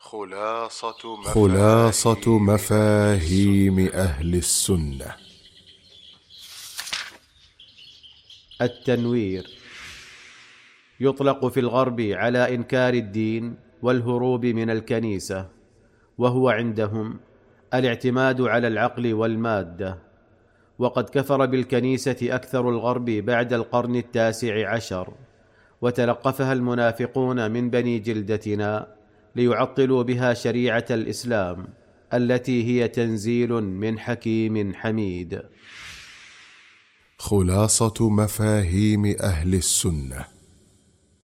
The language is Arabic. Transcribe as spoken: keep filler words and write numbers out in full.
خلاصة خلاصة مفاهيم أهل السنة. التنوير يطلق في الغرب على إنكار الدين والهروب من الكنيسة، وهو عندهم الاعتماد على العقل والمادة. وقد كفر بالكنيسة أكثر الغرب بعد القرن التاسع عشر، وتلقفها المنافقون من بني جلدتنا ليعطلوا بها شريعة الإسلام التي هي تنزيل من حكيم حميد. خلاصة مفاهيم أهل السنة.